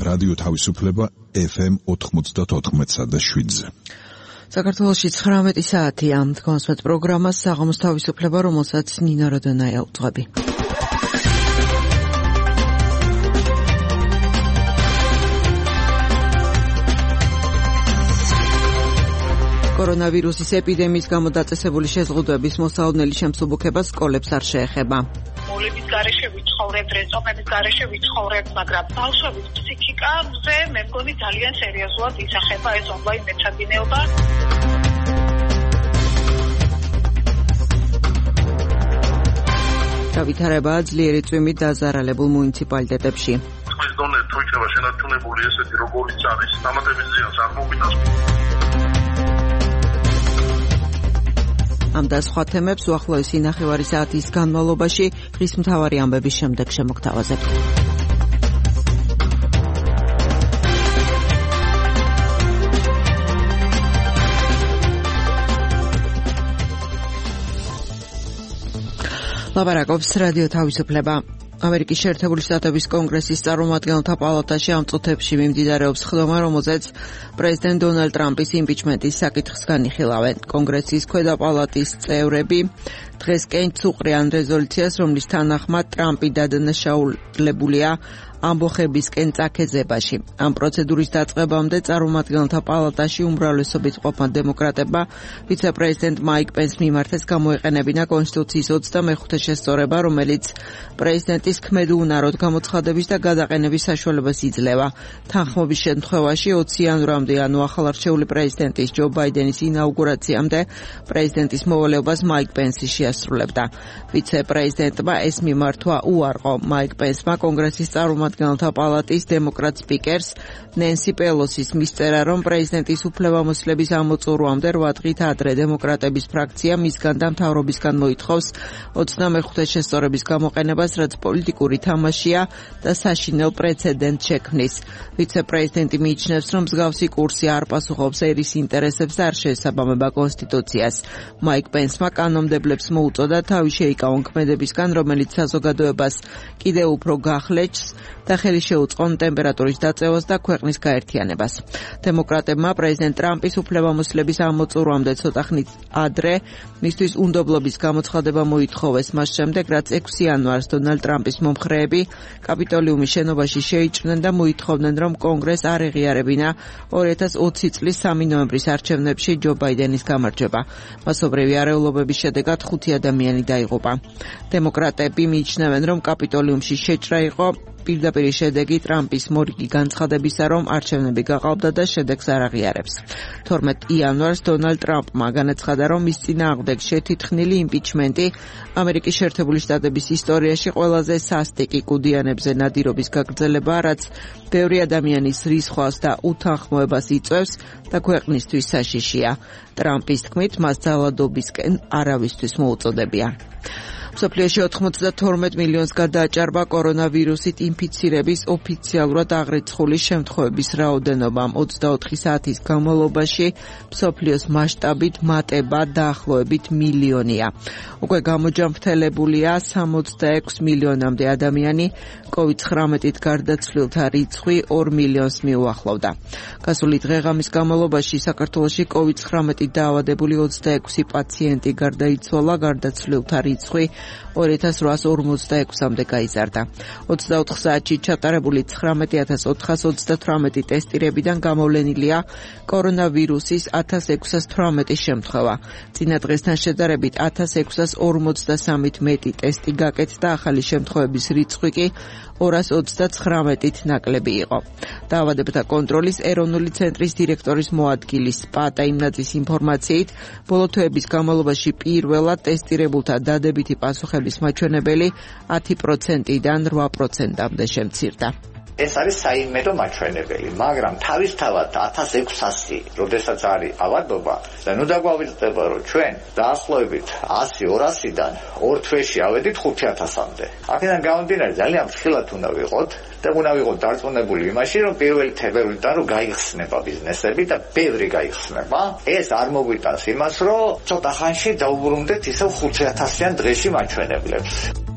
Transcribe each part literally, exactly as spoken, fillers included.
რადიო თავისუფლება ეფ ემ ოთხმოცდაოთხ და შვიდზე. საქართველოში ცხრამეტი საათია. თქვენს პროგრამას საღამოს თავისუფლება, რომელსაც ნინა როდონაია უძღვები. კორონავირუსის ეპიდემიის გამო დაწესებული შეზღუდვების მოსაოდნელი შემსუბუქება სკოლებს არ შეეხება. მოლების გარეშე ვიცხოვრებ, რესტორნების გარეშე ვიცხოვრებ, მაგრამ ბავშვების ფსიქიკაზე მე მგონი ძალიან სერიოზულად ისახება ეს ონლაინ მეცადინეობა. გავითარებაა ძლიერი წვიმით დაზარალებულ მუნიციპალიტეტებში. თქვის დონე თუ იქნება შენარჩუნებული ესეთი როგორიც არის, დამატების ზიანს არ მოგიტანს. ამ და სხვა თემებს უახლოესი ნახევარი საათის განმავლობაში დღის მთავარი ამბების შემდეგ შემოგთავაზებთ. ლაპარაკობს რადიო თავისუფლება. ამერიკის შეერთებული შტატების კონგრესის წარმომადგენელთა პალატაში ამ წუთებში მიმდინარეობს ხდომა, რომელზეც პრეზიდენტ დონალდ ტრამპის იმპიჩმენტის საკითხს განიხილავენ. კონგრესის ქვედა პალატის წევრები დღეს კენჭუყრიან რეზოლუციას, რომლის თანახმად ტრამპი დადანაშაულებულია ამბოხებისკენ წაქეზებაში. ამ პროცედურის დაწყებამდე წარმომადგენელთა პალატაში უმრავლესობით ყოფნა დემოკრატებმა ვიცე-პრეზიდენტ მაიკ პენს მიმართეს გამოეყენებინა კონსტიტუციის ოცდამეხუთე შესწორება, რომელიც პრეზიდენტის ქმედუუნაროდ გამოცხადების და გადაყენების საშუალებას იძლევა. თანხმობის შემთხვევაში ოცი იანვრამდე, ანუ ახალარჩეული პრეზიდენტის ჯო ბაიდენის ინაუგურაციამდე პრეზიდენტის მოვალეობას მაიკ პენსი შეასრულებდა. ვიცე-პრეზიდენტმა ეს მიმართვა უარყო. მაიკ პენსმა კონგრესის წარმომადგენელთა პალატის დემოკრატ სპიკერს ნენსი პელოსის მისწერა, რომ პრეზიდენტის უფლებამოსილების ამოწურვამდე რვა დღით ადრე დემოკრატების ფრაქცია მისგან და მთავრობისგან მოითხოვს ოცდამეხუთე შესწორების გამოყენებას, რაც პოლიტიკური თამაშია და საშინელ პრეცედენტს შექმნის. ვიცე-პრეზიდენტი მიიჩნევს, რომ მსგავსი კურსი არ პასუხობს ერის ინტერესებს და არ შეესაბამება კონსტიტუციას. მაიკ პენსმა კანონმდებლებს მოუწოდა თავი შეიკავონ ქმედებისგან, რომელიც საზოგადოებას კიდევ უფრო გახლეჩს და ხელი შეუწყონ ტემპერატურის დაწევას და ქვეყნის გაერთიანებას. დემოკრატებმა პრეზიდენტ ტრამპის უფლებამოსილების ამოწურვამდე ცოტა ხნით ადრე მისთვის უნდობლობის გამოცხადება მოითხოვეს, მას შემდეგ, რაც ექვსი იანვარს დონალდ ტრამპის მომხრეები კაპიტოლიუმის შენობაში შეიჭრნენ და მოითხოვდნენ, რომ კონგრესს არ ეღიარებინა ორი ათას ოცი წლის სამი ნოემბრის არჩევნებში ჯო ბაიდენის გამარჯვება. მასობრივი არეულობების შედეგად ხუთი ადამიანი დაიღუპა. დემოკრატები მიიჩნევენ, რომ კაპიტოლიუმში შეჭრა იყო პირდაპირი შედეგი ტრამპის მორიგი განცხადებისა, რომ არჩევნები გაყალბდა და შედეგს არ აღიარებს. თორმეტ იანვარს დონალდ ტრამპმა განაცხადა, რომ მის წინააღმდეგ შეთითხნილი იმპიჩმენტი ამერიკის შეერთებული შტატების ისტორიაში ყველაზე სასტიკი კუდიანებზე ნადირობის გაგრძელებაა, რაც ბევრი ადამიანის რისხვას და უთანხმოებას იწვევს და ქვეყნისთვის საშიშია. ტრამპის თქმით, მას ძალადობისკენ არავისთვის მოუწოდებია. მსოფლიოში ოთხმოცდათორმეტ მილიონს გადააჭარბა კორონავირუსით ინფიცირების ოფიციალურად აღრიცხული შემთხვევების რაოდენობა. ოცდაოთხი საათის განმავლობაში მსოფლიოს მასშტაბით მატება დაახლოებით მილიონია. უკვე გამოჯანმრთელებულია სამოცდაექვსი მილიონამდე ადამიანი, კოვიდ ცხრამეტით გარდაცვლილთა რიცხვი ორ მილიონს მიუახლოვდა. გასული დღე-ღამის განმავლობაში საქართველოში კოვიდ ცხრამეტით დაავადებული ოცდაექვსი პაციენტი გარდაიცვალა, გარდაცვლილთა რიცხვი ორი ათას რვაას ორმოცდაექვსამდე გაიზარდა. ოცდაოთხ საათში ჩატარებული ცხრამეტი ათას ოთხას ოცდათვრამეტი ტესტირებიდან გამოვლენილია კორონავირუსის ათას ექვსას თვრამეტი შემთხვევა. წინა დღესთან შედარებით ათას ექვსას ორმოცდასამით მეტი ტესტი გაკეთდა, ახალი შემთხვევების რიცხვი კი ორას ოცდაცხრამეტით ნაკლები იყო. დაავადებათა კონტროლის ეროვნული ცენტრის დირექტორის მოადგილის პატა იმნაძის ინფორმაციით, ბოლო თვეების განმავლობაში პირველად ტესტირებულთა დადებითი პასუხების მაჩვენებელი ათი პროცენტიდან რვა პროცენტამდე შემცირდა. ეს არის საიმედო მაჩვენებელი, მაგრამ თავისთავად ათას ექვსასი, როდესაც არის ავადობა, და ნუ დაგვავიწყდება, რომ ჩვენ დაახლოებით ასი ორასიდან ორ თვეში ავედით ხუთი ათასამდე. აქედან გამომდინარე ძალიან ფრთხილად უნდა ვიყოთ და უნდა ვიყოთ დარწმუნებული იმაში, რომ პირველი თებერვლიდან რომ გაიხსნება ბიზნესები და ბევრი გაიხსნება, ეს არ მოგვიტანს იმას, რომ ცოტა ხანში დაუბრუნდეთ ისევ ხუთი ათასიან დღეში მაჩვენებლებს.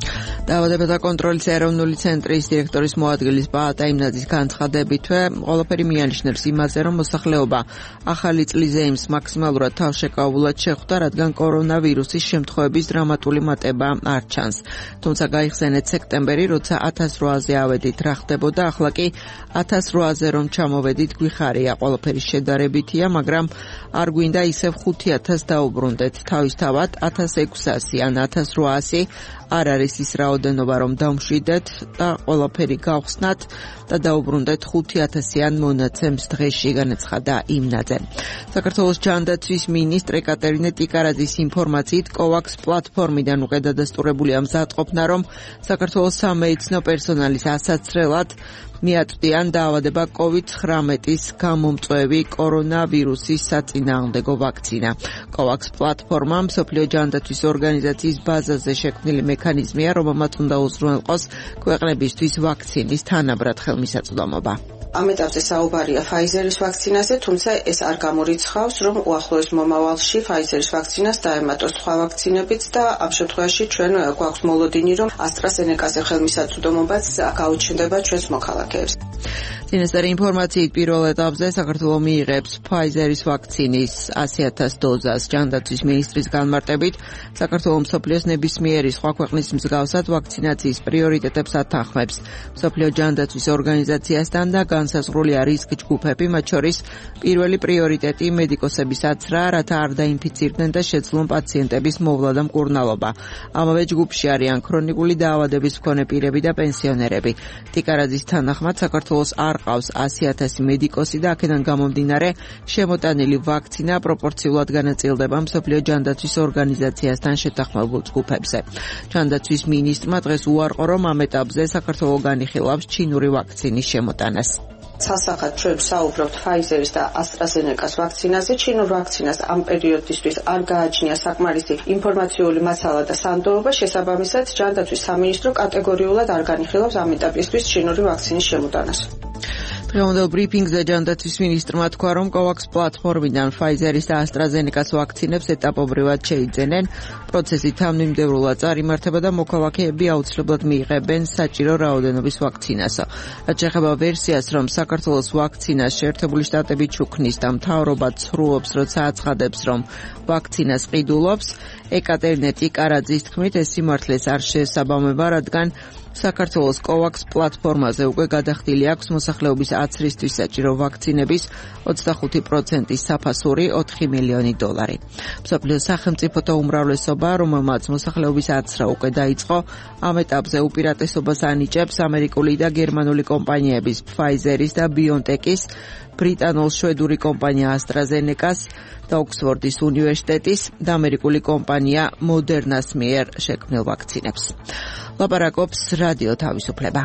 დაავადებათა კონტროლის ეროვნული ცენტრის დირექტორის მოადგილის ბაატა იმნაძის განცხადებითვე ყველაფერი მიანიშნებს იმაზე, რომ მოსახლეობა ახალი წლის ზეიმს მაქსიმალურად თავშეკავულად შეხვდა, რადგან კორონავირუსის შემთხვევების დრამატული მატება არ ჩანს. თუმცა გაიხსენეთ სექტემბერი, როცა ათას რვააზე ავედით რა ხდებოდა, ახლა კი ათას რვააზე რომ ჩამოვედით გვიხარია, ყველაფერი შედარებითია, მაგრამ არ გვინდა ისევ ხუთი ათას დაუბრუნდეთ. თავისთავად ათას ექვსასი ან ათას რვაასი არ არის ის რაოდენობა, რომ დავმშვიდეთ და ყველაფერი გავხსნათ და დაუბრუნდეთ ხუთი ათასიან მონაცემს დღეში, განაცხადა იმნაძე. საქართველოს ჯანდაცვის მინისტრ ეკატერინე ტიკარაძის ინფორმაციით კოვაქს პლატფორმიდან უკედადასტურებულია მზადყოფნა, რომ საქართველოს სამედიცინო პერსონალის ასაცრელად მიაწვდიან დაავადება კოვიდ ცხრამეტის გამომწვევი კორონავირუსის საწინააღმდეგო ვაქცინა. კოვაქს პლატფორმა მსოფლიო ჯანდაცვის ორგანიზაციის ბაზაზე შექმნილი მექანიზმია, რომელმაც უნდა უზრუნველყოს ქვეყნებისთვის ვაქცინის თანაბრად ხელმისაწვდომობა. ამ ეტაპზე საუბარია Pfizer-ის ვაქცინაზე, თუმცა ეს არ გამორიცხავს, რომ უახლოეს მომავალში Pfizer-ის ვაქცინას დაემატოს სხვა ვაქცინებიც და ამ შემთხვევაში ჩვენ გვაქვს მოლოდინი, რომ AstraZeneca-ზე ხელმისაწვდომობაც გაუჩნდება ჩვენს მოქალაქეებს. წინასწარი ინფორმაციით პირველ ეტაპზე საქართველო მიიღებს Pfizer-ის ვაქცინის ასი ათას დოზას. ჯანდაცვის მინისტრის განმარტებით, საქართველო მსოფლიოს ნებისმიერი სხვა ქვეყნის მსგავსად ვაქცინაციის პრიორიტეტებს ათანხმებს. მსოფლიო ჯანდაცვის ორგანიზაციასთან და განსაზღვრულია რისკ ჯგუფები, მათ შორის პირველი პრიორიტეტი მედიკოსების აცრა, რათა არ დაინფიცირდნენ და შეძლონ პაციენტების მოვლა და მკურნალობა. ამავე ჯგუფში არიან ქრონიკული დაავადების მქონე პირები და პენსიონერები. ტიკარაძის თანახმად საქართველოს არ ყავს ასი ათასი მედიკოსი და აქედან გამომდინარე შემოტანილი ვაქცინა პროპორციულად განაწილდება მსოფლიო ჯანდაცვის ორგანიზაციასთან შეთანხმებულ ჯგუფებზე. ჯანდაცვის მინისტრმა დღეს უარყო, რომ ამ ეტაპზე საქართველო განიხილავს ჩინური ვაქცინის შემოტანას. სასახად ჩვენ საუბრობთ Pfizer-ის და AstraZeneca-s ვაქცინაზე. ჩინურ ვაქცინას ამ პერიოდისთვის არ გააჩნია საკმარისი ინფორმაციული მასალა და სანდოობა, შესაბამისად ჯანდაცვის სამინისტრო კატეგორიულად არ განიხილავს ამ ეტაპისთვის ჩინური ვაქცინის შემოტანას. დღევანდელ ბრიფინგზე ჯანდაცვის მინისტრმა თქვა, რომ კოვაქს პლატფორმიდან Pfizer-ის და AstraZeneca-s ვაქცინებს ეტაპობრივად შეიძენენ. პროცესი თანმიმდევრულად წარიმართება და მოქალაქეები აუცილებლად მიიღებენ საჭირო რაოდენობის ვაქცინას. რაც შეეხება ვერსიას, რომ საქართველოს ვაქცინას შეერთებული შტატები ჩუქნის და მთავრობა ცრუობს, როცა აცხადებს, რომ ვაქცინას ყიდულობს, ეკატერინე ტიკარაძის თქმით, ეს სიმართლეს არ შეესაბამება, რადგან საქართველოს კოვაქს პლატფორმაზე უკვე გადახდილი აქვს მოსახლეობის აცრისთვის საჭირო ვაქცინების ოცდახუთი პროცენტის საფასური ოთხი მილიონი დოლარი. მსოფლიოს სახელმწიფოთა უმრავლესობა, რომელმაც მოსახლეობის აცრა უკვე დაიწყო, ამ ეტაპზე უპირატესობას ანიჭებს ამერიკული და გერმანული კომპანიების Pfizer-ის და BioNTech-ის, ბრიტანულ-შვედური კომპანია AstraZeneca-s და ოქსფორდის უნივერსიტეტის და ამერიკული კომპანია Moderna-s მიერ შექმნილ ვაქცინებს. ლაპარაკობს რადიო თავისუფლება.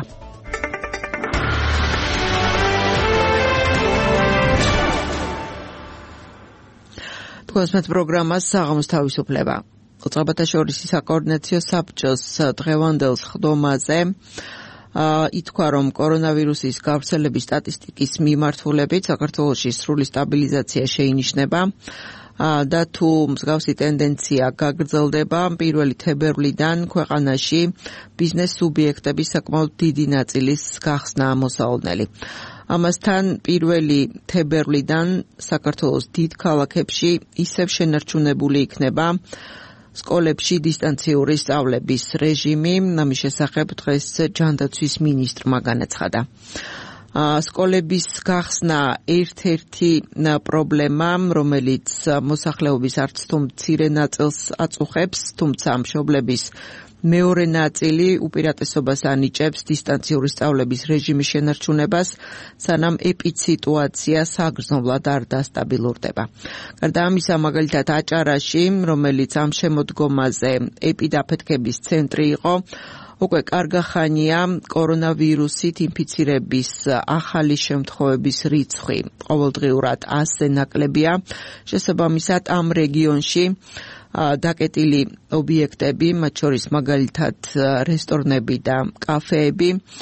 თქვენს პროგრამას საღამოს თავისუფლება. ოწაბათა შორისი საკოორდინაციო საბჭოს დღევანდელ სხდომაზე ითქვა, რომ კორონავირუსის გავრცელების სტატისტიკის მიმართულებით საქართველოში სრული სტაბილიზაცია შეინიშნება და თუ მსგავსი ტენდენცია გაგრძელდება, პირველი თებერვლიდან ქვეყანაში ბიზნეს სუბიექტების საკმაოდ დიდი ნაწილის გახსნა მოსავალნელი. ამასთან პირველი თებერვლიდან საქართველოს დიდ ქალაქებში ისევ შენარჩუნებული იქნება სკოლებში დისტანციური სწავლების რეჟიმი. ამის შესახებ დღეს ჯანდაცვის მინისტრმა განაცხადა. სკოლების გახსნა ერთ-ერთი პრობლემა, რომელიც მოსახლეობის არც თუ მცირე ნაწილს აწუხებს, თუმცა მშობლების მეორე ნაწილი უპირატესობას ანიჭებს დისტანციური სწავლების რეჟიმის შენარჩუნებას, სანამ ეპიდსიტუაცია საგრძნობლად არ დასტაბილურდება. გარდა ამისა, მაგალითად აჭარაში, რომელიც ამ შემოდგომაზე ეპიდაფეთქების ცენტრი იყო, უკვე კარგა ხანია კორონავირუსით ინფიცირების ახალი შემთხვევების რიცხვი ყოველდღიურად ასზე ნაკლებია. შესაბამისად, ამ რეგიონში დაკეტილი ობიექტები, მათ შორის მაგალითად რესტორნები და კაფეები,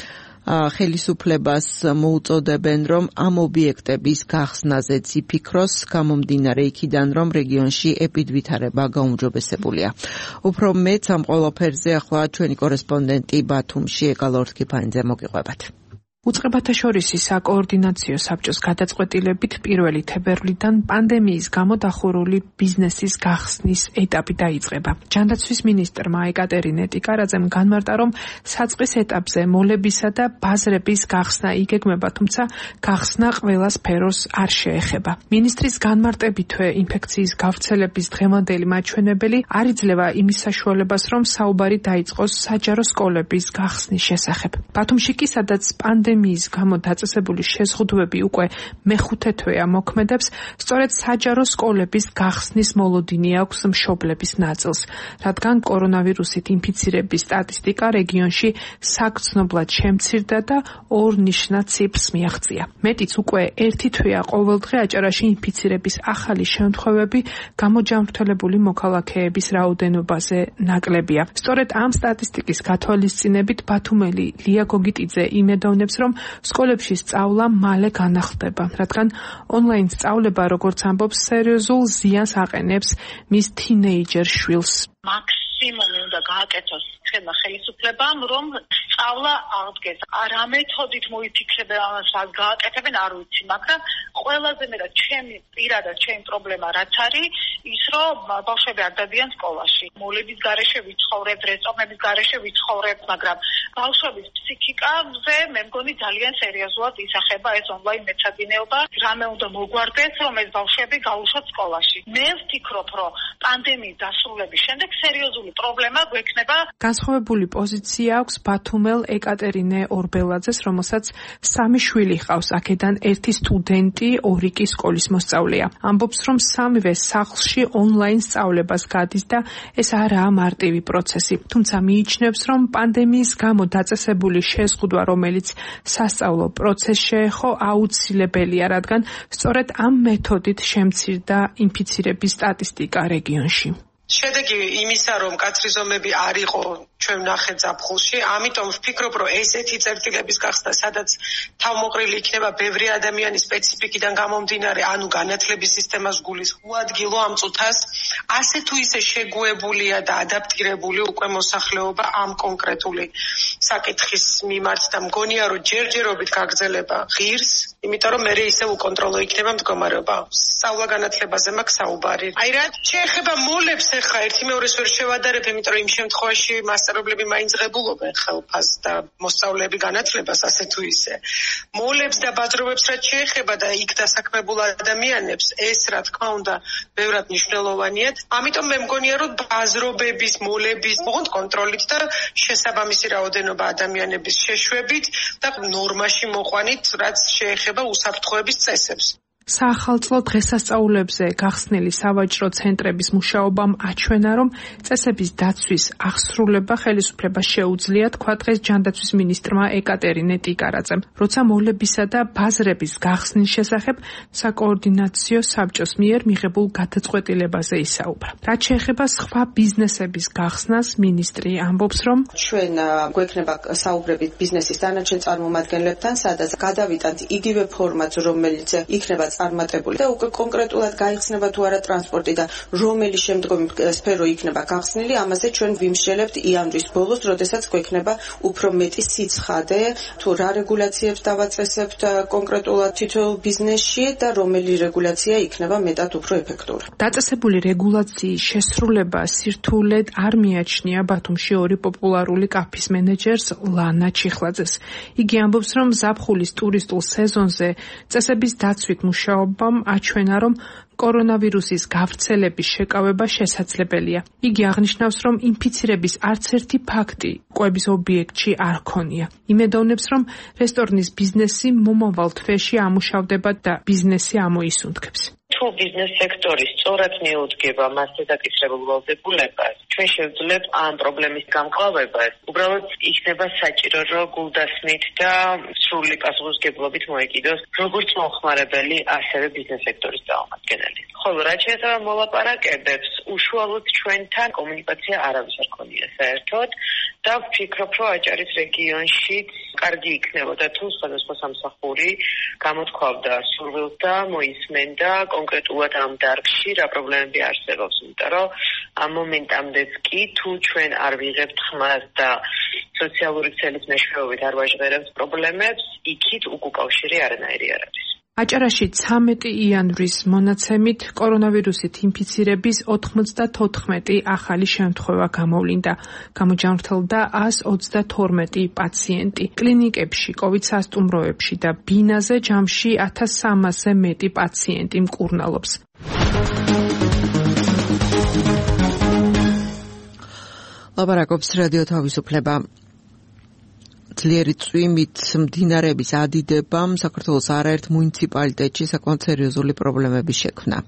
ხელისუფლებას მოუწოდებენ, რომ ამ ობიექტების გახსნაზეც იფიქროს, გამომდინარე იქიდან, რომ რეგიონში ეპიდვითარება გაუმჯობესებულია. უფრო მეც ამ ყველაფერზე ახლა ჩვენი კორესპონდენტი ბათუმში ეკალ ორთქიფანიძე მოგიყვებათ. უწყებათა შორისი საკოორდინაციო საბჭოს გადაწყვეტილებით პირველი თებერვლიდან პანდემიის გამო დახურული ბიზნესის გახსნის ეტაპი დაიწყება. ჯანდაცვის მინისტრმა ეკატერინე ტიკარაძემ განმარტა, რომ საწყის ეტაპზე მოლებისა და ბაზრების გახსნა იგეგმება, თუმცა გახსნა ყველა სფეროს არ შეეხება. მინისტრის განმარტებითვე ინფექციის გავრცელების დღევანდელი მაჩვენებელი არ იძლევა იმის საშუალებას, რომ საუბარი დაიწყოს საჯარო სკოლების გახსნის შესახებ. ბათუმში კი, სადაც პანდემიის მის გამო დაწესებული შეზღუდვები უკვე მეხუთე თვეა მოქმედებს, სწორედ საჯარო სკოლების გახსნის მოლოდინი აქვს მშობლების ნაწილს, რადგან კორონავირუსით ინფიცირების სტატისტიკა რეგიონში საგრძნობლად შემცირდა და ორ ნიშნად ციფრს მიაღწია. მეტიც უკვე ერთი თვეა ყოველდღე აჭარაში ინფიცირების ახალი შემთხვევები გამოჯანმრთელებული მოქალაქეების რაოდენობაზე ნაკლებია. სწორედ ამ სტატისტიკის გათვალისწინებით ბათუმელი ლია გოგიტიძე იმედოვნებს, რომ სკოლებში სწავლა მალე განახლდება, რადგან ონლაინ სწავლება, როგორც ამბობს, სერიოზულ ზიანს აყენებს მის თინეიჯერ შვილს. მაქსიმუმი უნდა გააკეთოს ხელმა ხელისუფლებამ, რომ სწავლა აღდგეს. რა მეთოდით მოიფიქრებენ ამას, რა გააკეთებენ, არ ვიცი, მაგრამ ყველაზე მეტად ჩემი პირადად ჩემი პრობლემა რაც არის, ის რომ ბავშვები არ დადიან სკოლაში. მოლების გარეშე ვიცხოვრებ, რეწომების გარეშე ვიცხოვრებ, მაგრამ ბავშვების ფსიქიკაზე მე მგონი ძალიან სერიოზულად ისახება ეს ონლაინ მეცადინეობა. რამე უნდა მოგვარდეს, რომ ეს ბავშვები გაუშვათ სკოლაში. მე ვფიქრობ, რომ პანდემიის დასრულების შემდეგ სერიოზული პრობლემა გვექნება. განსხვავებული პოზიცია აქვს ბათუმელ ეკატერინე ორბელაძეს, რომელსაც სამი შვილი ჰყავს, აქედან ერთი სტუდენტი, ორი კი სკოლის მოსწავლეა. ამბობს, რომ სამივე სახლში ონლაინ სწავლებას გადის და ეს არაა მარტივი პროცესი. თუმცა მიიჩნევს, რომ პანდემიის გამო დაწესებული შეზღუდვა, რომელიც სასწავლო პროცესს შეეხო, აუცილებელია, რადგან სწორედ ამ მეთოდით შემცირდა ინფიცირების სტატისტიკა რეგიონში. შედეგი იმისა, რომ კაცრი ზომები არ იყო ჩვენ ვნახეთ ზაფხულში, ამიტომ ვფიქრობ, რომ ესეთი წერტილების გახსნა, სადაც თავმოყრილი იქნება ბევრი ადამიანის სპეციფიკიდან გამომდინარე, ანუ განათლების სისტემას გულის უადგილო ამ წუთას, ასე თუ ისე შეგუებულია და ადაპტირებული უკვე მოსახლეობა ამ კონკრეტული საკითხის მიმართ და მგონია, რომ ჯერჯერობით გაგრძელება ღირს, იმიტომ რომ მე ისე უკონტროლო იქნება მდგომარეობა. სწავლა განათლებაზე მაქვს საუბარი. აი რა შეეხება მოლებს ეხა ერთი მეორეს ვერ შევადარებ, იმიტომ რომ იმ შემთხვევაში მასწავლებლები მაინც ღებულობენ ხელფას და მოსწავლეები განათლებას ასე თუ ისე. მოლებს და ბაზრობებს რაც შეეხება და იქ დასაქმებულ ადამიანებს, ეს რა თქმა უნდა ბევრად მნიშვნელოვანია. ამიტომ მე მგონია, რომ ბაზრობების, მოლების მოხდ კონტროლით და შესაბამისი რაოდენობა ადამიანების შეშვებით და ნორმაში მოყვანით, რაც შეეხება უსაფრთხოების წესებს. საახალწლო დღესასწაულებზე გახსნილი სავაჭრო ცენტრების მუშაობამ აჩვენა, რომ წესების დაცვის აღსრულება ხელისუფლებას შეუძლია, თქვა დღეს ჯანდაცვის მინისტრმა ეკატერინე ტიკარაძემ, როცა მოლებისა და ბაზრების გახსნის შესახებ საკოორდინაციო საბჭოს მიერ მიღებულ გადაწყვეტილებაზე ისაუბრა. რაც შეეხება სხვა ბიზნესების გახსნას, მინისტრი ამბობს, რომ ჩვენ გვექნება საუბრებით ბიზნესის დანარჩენ წარმომადგენლებთან, სადაც გადავიტანთ იგივე ფორმატს, რომელიც იქნება წარმატებული და უკვე კონკრეტულად გაიხსნება თუ არა ტრანსპორტი და რომელი შემდგომი სფერო იქნება გახსნილი, ამაზე ჩვენ ვიმსჯელებთ იანვრის ბოლოს, როდესაც გვექნება უფრო მეტი სიცხადე, თუ რა რეგულაციებს დავაწესებთ კონკრეტულად თითოეულ ბიზნესში და რომელი რეგულაცია იქნება მეტად უფრო ეფექტური. დაწესებული რეგულაციის შესრულება სირთულედ არ მიაჩნია ბათუმში ორი პოპულარული კაფის მენეჯერს ლანა ჩიხლაძეს. იგი ამბობს, რომ ზაფხულის ტურისტულ სეზონზე წესების დაცვით მუშაობამ აჩვენა, რომ კორონავირუსის გავრცელების შეკავება შესაძლებელია. იგი აღნიშნავს, რომ ინფიცირების არც ერთი ფაქტი კვების ობიექტში არ ქონია. იმედოვნებს, რომ რესტორნის ბიზნესი მომავალ თვეში ამუშავდება და ბიზნესი ამოისუნთქებს. თუ ბიზნეს სექტორი სწორად მიუძგება მასზე დაკისრებულ ვალდებულებას, ჩვენ შევძლებთ ამ პრობლემის გამკლავებას. უბრალოდ იქნება საჭირო, რომ გულდასმით და სრული პასუხისმგებლობით მოეკიდოს როგორც მომხმარებელი, ასევე ბიზნეს სექტორის წარმომადგენელი. ხოლო რაც შეეხება მოლაპარაკებებს, უშუალოდ ჩვენთან კომუნიკაცია არავის არ ქონია საერთოდ და ვფიქრობ, რომ აჭარის რეგიონშიც კარგი იქნებოდა თუ სხვადასხვა სამსახური გამოთქვავდა სურვილს და მოისმენდა კონკრეტულად ამ დარგში რა პრობლემები არსებობს, იმიტომ რომ ამ მომენტამდეც კი თუ ჩვენ არ ვიღებთ ხმას და სოციალური ქსელის მეშვეობით არ ვაჟღერებთ პრობლემებს, იქით უკავშირი არანაირი არ არის. აჭარაში ცამეტი იანვრის მონაცემით კორონავირუსით ინფიცირების ოთხმოცდათოთხმეტი ახალი შემთხვევა გამოვლინდა. გამოჯანმრთელდა ას ოცდათორმეტი პაციენტი. კლინიკებში, კოვიდ სასტუმროებში და ბინაზე ჯამში ათას სამასზე მეტი პაციენტი მკურნალობს. ლაპარაკობს რადიო თავისუფლება. ძლიერი წვიმით მდინარეების ადიდებამ საქართველოს არაერთ მუნიციპალიტეტში საკმაოდ სერიოზული პრობლემები შექმნა.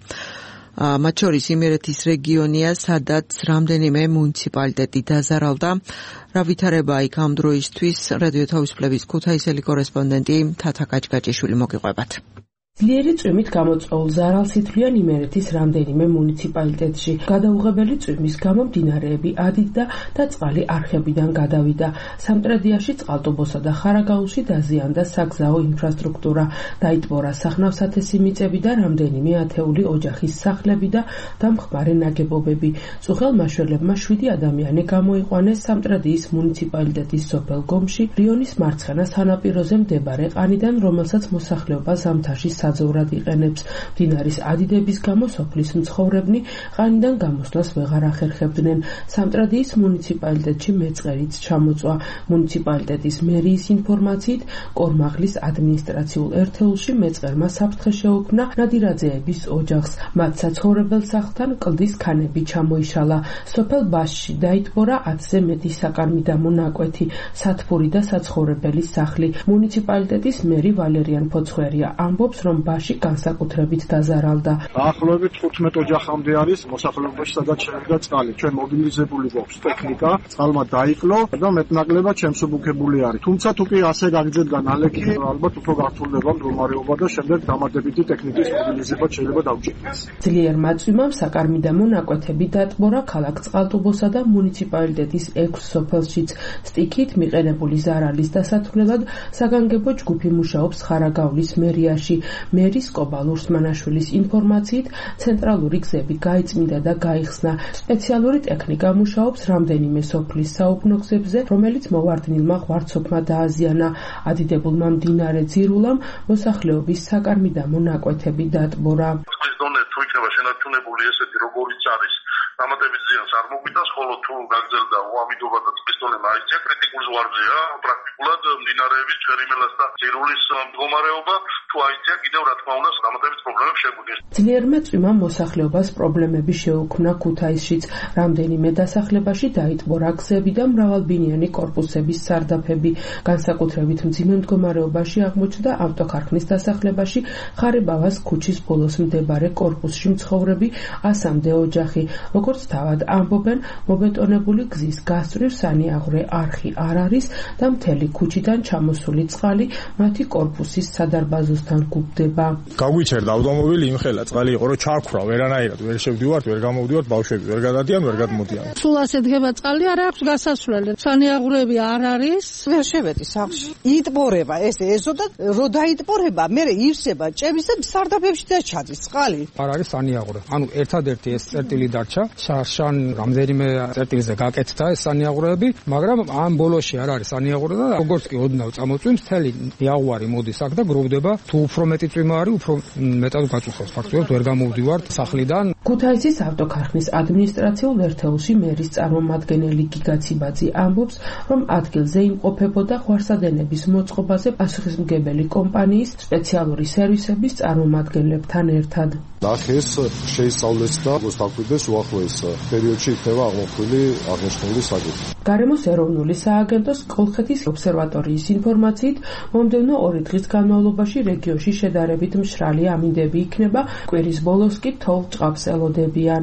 მათ შორის იმერეთის რეგიონია, სადაც რამდენიმე მუნიციპალიტეტი დაზარალდა. რა ვითარებაა იქ ამ დროისთვის, რადიო თავისუფლების ქუთაისელი კორესპონდენტი თათა კაჭკაჭიშვილი მოგიყვებათ. ძლიერი წვიმით გამოწვეულ ზარალს ითვლიან იმერეთის რამდენიმე მუნიციპალიტეტში. გადაუღებელი წვიმის გამო მდინარეები ადიდდა და წყალი არხებიდან გადავიდა. სამტრედიაში, წყალტუბოსა და ხარაგაულში დაზიანდა საგზაო ინფრასტრუქტურა. დაიტბორა სახნავსათესი მიწები და რამდენიმე ათეული ოჯახის სახლები და დამხმარე ნაგებობები. წუხელ-მაშველებმა შვიდი ადამიანი გამოიყვანეს სამტრედიის მუნიციპალიტეტის სოფელ გომში, რიონის მარცხენა სანაპიროზე მდებარე ყანიდან, რომელსაც მოსახლეობა ზამთარში საძოვრად იყენებს. მდინარის ადიდების გამო სოფლის მცხოვრებნი ყანიდან გამოსვლას ვეღარ ახერხებდნენ. სამტრედიის მუნიციპალიტეტში მეწყერიც ჩამოწვა. მუნიციპალიტეტის მერიის ინფორმაციით, კორმაღლის ადმინისტრაციულ ერთეულში მეწყერმა საფრთხე შეუქმნა ნადირაძეების ოჯახს. მათ საცხოვრებელ სახლთან კლდის ქანები ჩამოიშალა. სოფელ ბაშში დაიტბორა ათზე მეტი საკარმიდამო ნაკვეთი, სათბური და საცხოვრებელი სახლი. მუნიციპალიტეტის მერი ვალერიან ფოცხვერია ამბობს, რომ ბაში განსაკუთრებით დაზარალდა. დაახლოებით თხუთმეტ ოჯახამდე არის მოსახლეობაში, სადაც შევიდა წყალი. ჩვენ მობილიზებული გვაქვს ტექნიკა, წყალმა დაიკლო და მეტნაკლებად შემსუბუქებული არის. თუმცა თუ კი ასე გაგრძელდა ნალექი, ალბათ უფრო გართულდება მდგომარეობა და შემდეგ დამატებითი ტექნიკის მობილიზება შეიძლება დაუჭირდეს. ძლიერმა წვიმამ საკარმიდამო ნაკვეთები დატბორა ქალაქ წყალტუბოსა და მუნიციპალიტეტის ექვს სოფელშიც. სტიქით მიყენებული ზარალის დასათვლელად საგანგებო ჯგუფი მუშაობს ხარაგაულის მერიაში. მერის კობალ ურსმანაშვილის ინფორმაციით, ცენტრალური გზები გაიწმინდა და გაიხსნა. სპეციალური ტექნიკა მუშაობს რამდენიმე სოფლის საუბნო გზებზე, რომელიც მოვარდნილმა ღვარცობმა დააზიანა. ადიდებულმა მდინარე ძირულამ მოსახლეობის საკარმიდამო ნაკვეთები დატბორა. წყლის დონე თუ იქნება შენარჩუნებული ესეთი როგორიც არის, დამატებით ზიანს არ მოგვიტანს, ხოლო თუ გაგრძელდა უამიდობა და წყლის დონე მაინცია კრიტიკულ ზღვარზეა, პრაქტიკულად მდინარეების ჩვერიმელას და ძირულის მდგომარეობა თუ აიცია კიდევ რა თქმა უნდა დამატებით პრობლემებს შეგვიძლია. ძლიერმა წვიმამ მოსახლეობას პრობლემები შეუქმნა ქუთაისშიც. რამდენიმე დასახლებაში დაიტბორა გზები და მრავალბინიანი კორპუსების სარდაფები. განსაკუთრებით მძიმე მდგომარეობაში აღმოჩნდა ავტოქარხნის დასახლებაში ხარებავას ქუჩის ბოლოს მდებარე კორპუსში მცხოვრები ასამდე ოჯახი. როგორც თავად ამბობენ, მობეტონებული გზის გასწვრივ სანიაღვრე არხი არ არის და მთელი ქუჩიდან ჩამოსული წყალი მათი კორპუსის სადარბაზოსთან გუბდება. გაგვიჩერდა ავტომობილი იმხელა, წყალი იყო, რომ ჩარქვრა, ვერანაირად ვერ შევდივართ, ვერ გამოვდივართ, ბავშვები ვერ გადადიან, ვერ გადმოდიან. სულ ასე დგება წყალი, არ აქვს გასასვლელი. სანიაღვრები არ არის, ვერ შევედი სახლში. იტბორება ესე ეზო და რო დაიტბორება, მე ივსება ჭების და სარდაფებში დაჩადის წყალი. არ არის სანიაღვრე. ანუ ერთადერთი ეს წერტილი დარჩა, შარშან რამდენიმე წერტილზე გაკეთდა ეს სანიაღვრეები, მაგრამ ამ ბოლოში არ არის სანიაღვრე და როგორც კი ოდნავ წამოწვიმს, მთელი იაღვარი მოდის აქ და გროვდება. თუ უფრო მეტი წვიმა არის, უფრო მეტად გაწუხებს. ფაქტობრივად ვერ გამოვდივართ სახლიდან. ქუთაისის ავტოქარხნის ადმინისტრაციულ ერთეულში მერის წარმომადგენელი გიგაციბაძე ამბობს, რომ ადგილზე იმყოფებოდა ღვარსადენების მოწყობაზე პასუხისმგებელი კომპანიის სპეციალური სერვისების წარმომადგენლებთან ერთად. ნახეს შეისწავლეს და მოსაკვირდეს უახლოეს პერიოდში იქნება აღმოფხვილი აღნიშნული საკითხი. გარემოს ეროვნული სააგენტოს კოლხეთის ობსერვატორიის ინფორმაციით, მომდევნო ორი დღის განმავლობაში რეგიონში შედარებით მშრალი ამინდები იქნება, კვირის ბოლოს კი თოვლ ჭყავს ელოდებიან.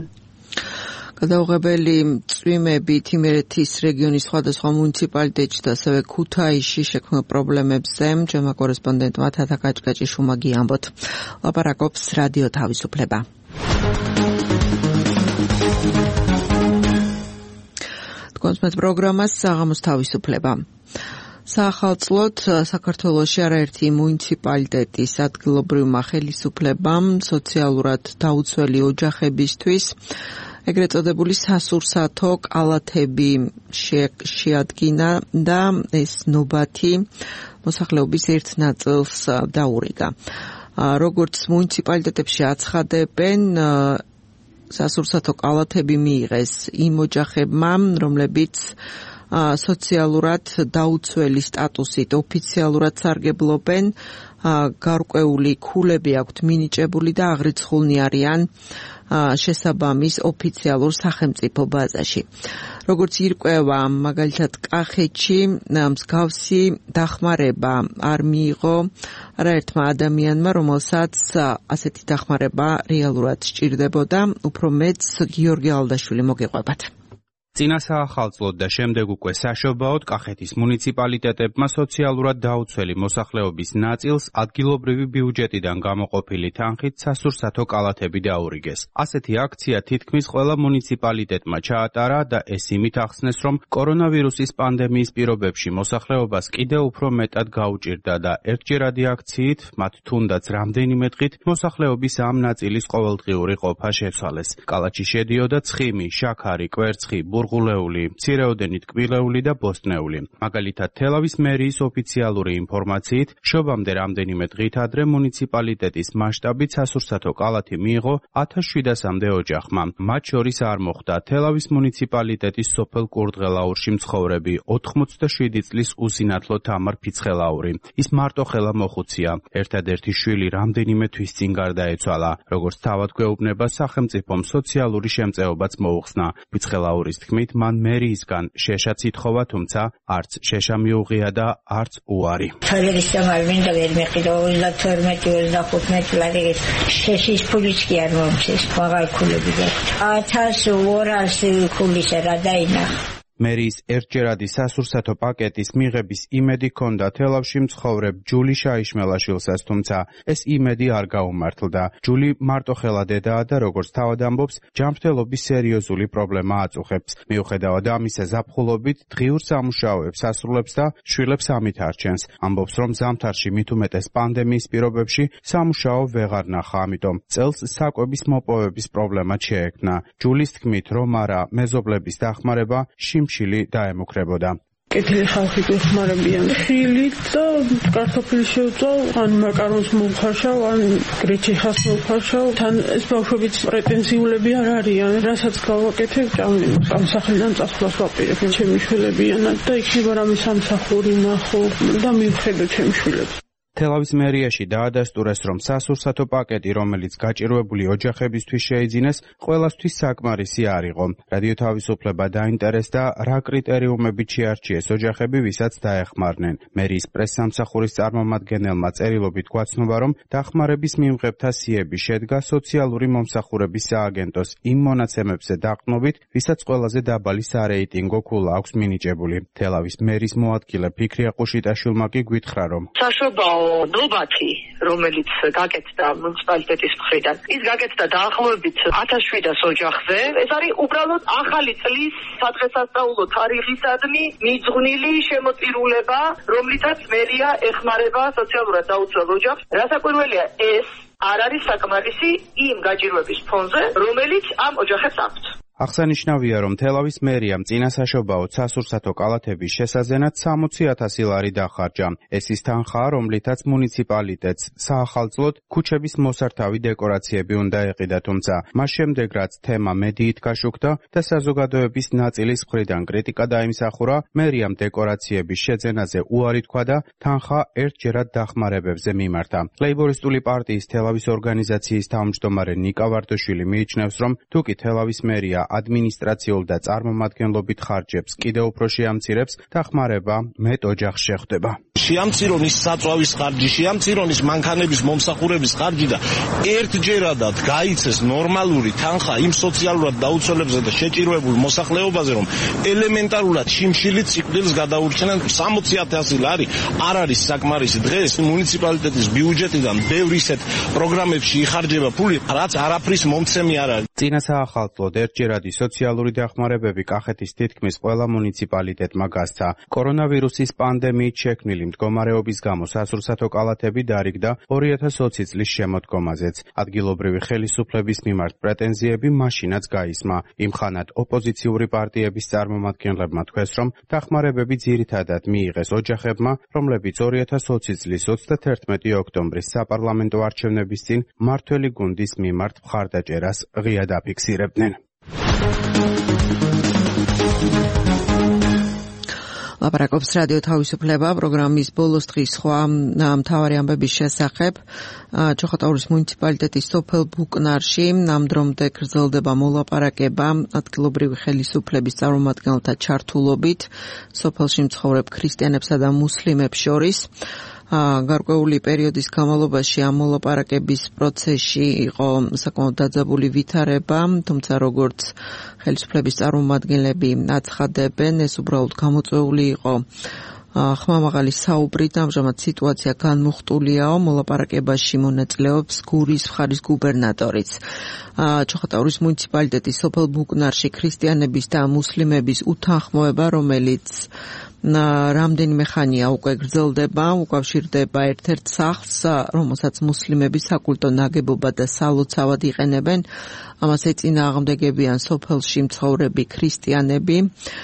გადაუღებელი წვიმებით იმერეთის რეგიონის სხვადასხვა მუნიციპალიტეტში და ასევე ქუთაისში შექმნილ პრობლემებზე ჩემმა კორესპონდენტმა თათა კაჭკაჭიშვილმა გიამბოთ. ლაპარაკობს რადიო თავისუფლება. თქვენს პროგრამას საღამოს თავისუფლება. საახალწლოდ საქართველოში არაერთი მუნიციპალიტეტის ადგილობრივმა ხელისუფლებამ სოციალურად დაუცველი ოჯახებისთვის ეგრეთ წოდებული სასურსათო კალათები შეადგინა და ეს ნობათი მოსახლეობის ერთ ნაწილს დაურიგა. როგორც მუნიციპალიტეტებში აცხადებენ, სასურსათო კალათები მიიღეს იმ ოჯახებმა, რომლებიც სოციალურად დაუცველი სტატუსით ოფიციალურად სარგებლობენ, გარკვეული ქულები აქვთ მინიჭებული და აღრიცხულნი არიან შესაბამის ოფიციალურ სახელმწიფო ბაზაში. როგორც ირკვევა, მაგალითად კახეთში მსგავსი დახმარება არ მიიღო არაერთმა ადამიანმა, რომელსაც ასეთი დახმარება რეალურად სჭირდებოდა. უფრო მეტს გიორგი ალდაშვილი მოგიყვებათ. წინა საახალწლოდ და შემდეგ უკვე საშობაოდ კახეთის მუნიციპალიტეტებმა სოციალურად დაუცველი მოსახლეობის ნაწილს ადგილობრივი ბიუჯეტიდან გამოყოფილი თანხით სასურსათო კალათები დაურიგეს. ასეთი აქცია თითქმის ყველა მუნიციპალიტეტმა ჩაატარა და ეს იმით ახსნეს, რომ კორონავირუსის პანდემიის პირობებში მოსახლეობას კიდევ უფრო მეტად გაუჭირდა და ერთჯერადი აქციით, მათ თუნდაც რამდენიმე დღით მოსახლეობის ამ ნაწილის ყოველდღიური ყოფა შეცვალეს. კალათში შედიოდა ცხიმი, შაქარი, კვერცხი, ბურღულეული, მცირეოდენი ტკბილეული და ბოსტნეული. მაგალითად, თელავის მერიის ოფიციალური ინფორმაციით, შობამდე რამდენიმე დღით ადრე მუნიციპალიტეტის მასშტაბით სასურსათო კალათი მიიღო ათას შვიდასამდე ოჯახმა. მათ შორის არ მოხვდა თელავის მუნიციპალიტეტის სოფელ კურდღელაურში მცხოვრები ოთხმოცდაშვიდი წლის უსინათლო თამარ ფიცხელაური. ის მარტოხელა მოხუცია. ერთადერთი შვილი რამდენიმე თვის წინ გარდაეცვალა. როგორც თავად გვეუბნება, სახელმწიფომ სოციალური შემწეობაც მოუხსნა. ფიცხელაურის თქმით, მან მერიისგან შეშაც ითხოვა, თუმცა არც შეშა მიუღია და არც უარი. თავისთავად ვერ მეყიდა ოცდათორმეტი ოცდახუთმეტი ლარი შეშის ფულიც კი არ მომწეს, მაგარი ქულები გაქვთ. ათას ორასი ქულისა რა დაინახა. მერიის ერთჯერადი სასურსათო პაკეტის მიღების იმედი ჰქონდა თელავში მცხოვრებ ჯული შაიშმელაშვილსაც, თუმცა ეს იმედი არ გაუმართლდა. ჯული მარტოხელა დედაა და როგორც თავად ამბობს, ჯანმრთელობის სერიოზული პრობლემა აწუხებს. მიუხედავად ამისა, ზაფხულობით დღიურ სამუშაოებს ასრულებს და შვილებს ამით არჩენს. ამბობს, რომ ზამთარში მით უმეტეს პანდემიის პირობებში სამუშაო ვეღარ ნახა, ამიტომ წელს საკვების მოპოვების პრობლემა შეექმნა. ჯულის თქმით, რომ არა მეზობლების დახმარება შიმშილი დაემუქრებოდა. კეთილი ხალხი გვეხმარებიან. ხილით და კარტოფილი შევწავ, ან მაკარონს მოვხარშავ, ან გრეჩეხას მოვხარშავ. თან ეს ბავშვებიც პრეტენზიულები არ არიან. რასაც გავაკეთებ, ჭამენ. ამ სახლიდან წასვლას ვაპირებ. ჩემი შვილებიანად და იქნება რამე სამსახური ნახო და მივხედო ჩემი შვილებს. თელავის მერიაში დაადასტურეს, რომ სასურსათო პაკეტი, რომელიც გაჭირვებული ოჯახებისთვის შეიძინეს, ყველასთვის საკმარისი არ იყო. რადიო თავისუფლება დაინტერესდა, რა კრიტერიუმებით შეარჩიეს ოჯახები, ვისაც დაეხმარნენ. მერიის პრესსამსახურის წარმომადგენელმა წერილობით გვაცნობა, რომ დახმარების მიმღებთა სიები შედგა სოციალური მომსახურების სააგენტოს იმ მონაცემებზე დაყრდნობით, ვისაც ყველაზე დაბალი სარეიტინგო ქულა აქვს მინიჭებული. თელავის მერის მოადგილე ფიქრი აყუშიტაშვილმა კი გვითხრა, რომ საშობაო ნობათი, რომელიც გაკეთდა მუნიციპალიტეტის მხრიდან, ის გაკეთდა დაახლოებით ათას შვიდას ოჯახზე. ეს არის უბრალოდ ახალი წლის სადღესასწაულო თარიღისადმი მიძღვნილი შემოწირულება, რომლითაც მერია ეხმარება სოციალურად დაუცველ ოჯახს. რასაკვირველია, ეს არ არის საკმარისი იმ გაჭირვების ფონზე, რომელიც ამ ოჯახებს აქვთ. აღსანიშნავია, რომ თელავის მერიამ წინასაშობაოდ სასურსათო კალათების შესაზენად სამოცი ათასი ლარი დახარჯა. ეს ის თანხაა, რომლითაც მუნიციპალიტეტს საახალწლოდ ქუჩების მოსართავი დეკორაციები უნდა ეყიდა, თუმცა მას შემდეგ რაც თემა მედიით გაშუქდა და საზოგადოების ნაწილის მხრიდან კრიტიკა დაიმსახურა, მერიამ დეკორაციების შეძენაზე უარი თქვა და თანხა ერთჯერად დახმარებებზე მიმართა. ლეიბორისტული პარტიის თელავის ორგანიზაციის თავმჯდომარე ნიკა ვარდოშვილი მიიჩნევს, რომ თუკი თელავის მერია ადმინისტრაციულ და წარმომადგენლობით ხარჯებს კიდევ უფრო შეამცირებს, დახმარება მეტ ოჯახს შეხვდება. შეამცირონის საწვავის ხარჯი, შეამცირონის მანქანების მომსახურების ხარჯი და ერთჯერადად გაიცეს ნორმალური თანხა იმ სოციალურად დაუცველებზე და შეჭირვებულ მოსახლეობაზე, რომ ელემენტარულად შიმშილით სიკვდილს გადაურჩნენ. სამოცი ათასი ლარი არ არის საკმარისი. დღეს მუნიციპალიტეტის ბიუჯეტიდან ბევრი ისეთ პროგრამებში იხარჯება ფული, რაც არაფრის მომცემი არ არის. წინა საახალწლოდ ერთჯერად ძირითადად სოციალური დახმარებები კახეთის თითქმის ყველა მუნიციპალიტეტმა გასცა. კორონავირუსის პანდემიით შექმნილი მდგომარეობის გამო სასურსათო კალათები დარიგდა ორი ათას ოცი წლის შემოდგომაზეც. ადგილობრივი ხელისუფლების მიმართ პრეტენზიები მაშინაც გაისმა. იმხანად ოპოზიციური პარტიების წარმომადგენლებმა თქვეს, რომ დახმარებები ძირითადად მიიღეს ოჯახებმა, რომლებიც ორი ათას ოცი წლის ოცდათერთმეტი ოქტომბრის საპარლამენტო არჩევნების წინ მმართველი გუნდის მიმართ მხარდაჭერას ღია დაფიქსირებდნენ. ლაპარაკობს რადიო თავისუფლება პროგრამის ბოლოს დღის სხვა მთავარი ამბების შესახებ. ჩოხატაურის მუნიციპალიტეტის სოფელ ბუკნარში ნამდვილად გრძელდება მოლაპარაკება ადგილობრივი ხელისუფლების წარმომადგენელთა ჩართულობით სოფელში მცხოვრებ ქრისტიანებსა და მუსლიმებს შორის. გარკვეული პერიოდის განმავლობაში ამ მოლაპარაკების პროცესში იყო საკმაოდ დაძაბული ვითარება, თუმცა როგორც ხელისუფლების წარმომადგენლები აცხადებენ, ეს უბრალოდ გამოწვეული იყო ხმამაღალი საუბრით. ამჟამად სიტუაცია განმუხტულიაო, მოლაპარაკებაში მონაწილეობს გურის მხარის გუბერნატორიც. ჩოხატაურის მუნიციპალიტეტის სოფელ ბუკნარში ქრისტიანების და მუსლიმების უთანხმოება, რომელიც რამდენიმე ხანია უკვე გრძელდება, უკავშირდება ერთ-ერთ სახლს, რომელსაც მუსლიმები საკულტო ნაგებობა და სალოცავად იყენებენ. ამას ეწინააღმდეგებიან სოფელში მცხოვრები ქრისტიანები.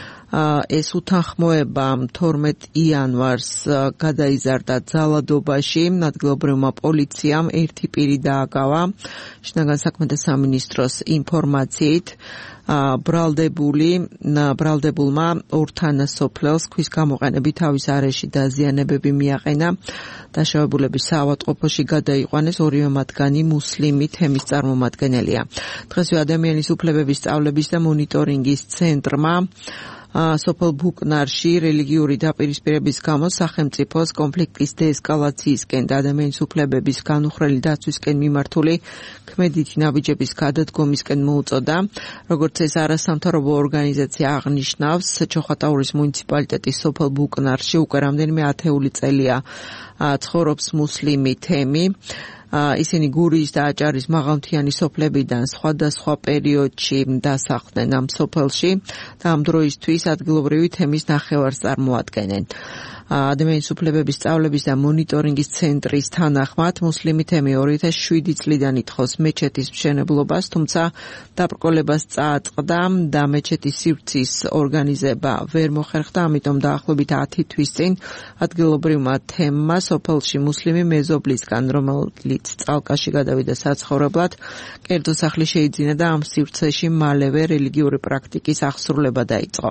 ეს უთანხმოება თორმეტ იანვარს გადაიზარდა ძალადობაში. ადგილობრივმა პოლიციამ ერთი პირი დააკავა. შინაგან საქმეთა სამინისტროს ინფორმაციით ბრალდებული ბრალდებულმა ორთან სოფლელს ქვის გამოყენებით თავის არეში დაზიანებები მიაყენა. დაშავებულების საავადმყოფოში გადაიყვანეს, ორივე მათგანი მუსლიმი თემის წარმომადგენელია. დღესვე ადამიანის უფლებების სწავლების და მონიტორინგის ცენტრმა სოფელ ბუკნარში რელიგიური დაპირისპირების გამო სახელმწიფოს კონფლიქტის დეესკალაციისკენ და ადამიანის უფლებების განუხრელი დაცვისკენ მიმართული ქმედითი ნაბიჯების გადადგომისკენ მოუწოდა. როგორც ეს არასამთავრობო ორგანიზაცია აღნიშნავს, ჩოხატაურის მუნიციპალიტეტის სოფელ ბუკნარში უკვე რამდენიმე ათეული წელია ცხოვრობს მუსლიმი თემი. ისინი გურის და აჭარის მაღალმთიანი სოფლებიდან სხვადასხვა პერიოდში დასახლდნენ ამ სოფელში და ამ დროისთვის ადგილობრივი თემის ნახევარს წარმოადგენენ. ადამიანის უფლებების სწავლების და მონიტორინგის ცენტრის თანახმად მუსლიმი თემი ორი ათას შვიდი წლიდან ითხოვს მეჩეთის მშენებლობას, თუმცა დაბრკოლებას წააწყდა და მეჩეთის სივრცის ორგანიზება ვერ მოხერხდა, ამიტომ დაახლოებით ათი თვის წინ ადგილობრივმა თემმა სოფელში მუსლიმი მეზობლისგან, რომელიც წალკაში გადავიდა საცხოვრებლად, კერძო სახლი შეიძინა და ამ სივრცეში მალევე რელიგიური პრაქტიკის აღსრულება დაიწყო.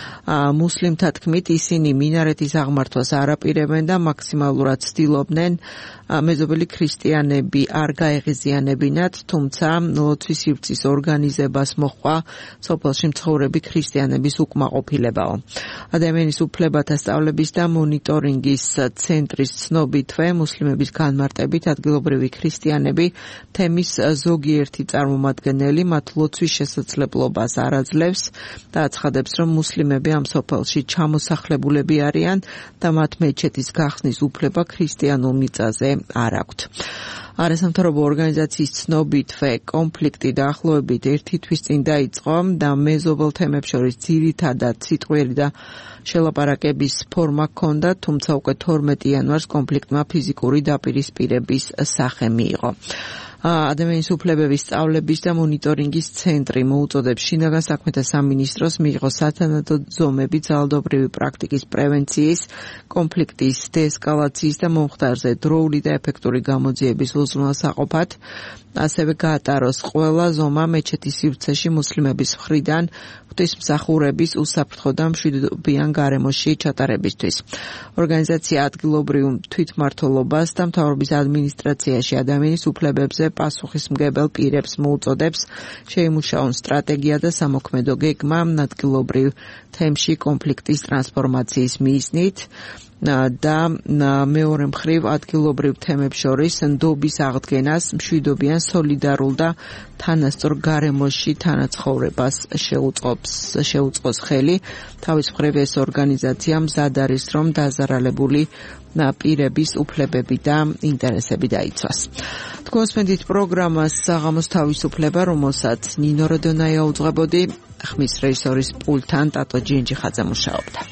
მუსლიმთა თქმით, ისინი მინარეთის აღმართვას არ აპირებენ და მაქსიმალურად ცდილობდნენ მეზობელი ქრისტიანები არ გაეღიზიანებინათ, თუმცა ლოცვის სივრცის ორგანიზებას მოჰყვა სოფელში მცხოვრები ქრისტიანების უკმაყოფილებაო. ადამიანის უფლებათა სწავლების და მონიტორინგის ცენტრის ცნობითვე მუსლიმების განმარტებით ადგილობრივი ქრისტიანები თემის ზოგიერთი წარმომადგენელი მათ ლოცვის შესაძლებლობას არ აძლევს და აცხადებს, რომ მუსლიმები ამ სოფელში ჩამოსახლებულები არიან და მათ მეჩეთის გახსნის უფლება ქრისტიანულ მიწაზე არ აქვთ. არასამთავრობო ორგანიზაციის ცნობითვე კონფლიქტი დაახლოებით ერთი თვის წინ დაიწყო და მეზობელ თემებს შორის ძირითადად სიტყვიერი და შელაპარაკების ფორმა ჰქონდა, თუმცა უკვე თორმეტი იანვარს კონფლიქტმა ფიზიკური დაპირისპირების სახე მიიღო. ადამიანის უფლებების სწავლების და მონიტორინგის ცენტრი მოუწოდებს შინაგან საქმეთა სამინისტროს მიიღო სათანადო ზომები ძალადობრივი პრაქტიკის პრევენციის, კონფლიქტის დეესკალაციის და მომხდარზე დროული და ეფექტური გამოძიების უზრუნველსაყოფად, ასევე გაატაროს ყველა ზომა მეჩეთის სივრცეში მუსლიმების მხრიდან ღვთისმსახურების უსაფრთხო და მშვიდობიან გარემოში ჩატარებისთვის. ორგანიზაცია ადგილობრივ თვითმმართველობას და მთავრობის ადმინისტრაციაში ადამიანის უფლებებზე პასუხისმგებელ პირებს მოუწოდებს შეიმუშაონ სტრატეგია და სამოქმედო გეგმა ადგილობრივ თემში კონფლიქტის ტრანსფორმაციის მიზნით. და მეორე მხრივ ადგილობრივ თემებს შორის ნდობის აღდგენას მშვიდობიან სოლიდარულ და თანასწორ გარემოში თანაცხოვრებას შეუწყობს შეუწყოს ხელი. თავის მხრივ ეს ორგანიზაცია მზად არის რომ დაზარალებული პირების უფლებები და ინტერესები დაიცვას. თქვენსმენდით პროგრამას საღამოს თავისუფლება, რომელსაც ნინო როდონაია უძღვებოდი, ხმის რეჟისორის პულტთან ტატო ჯინჯიხაძე მუშაობდა.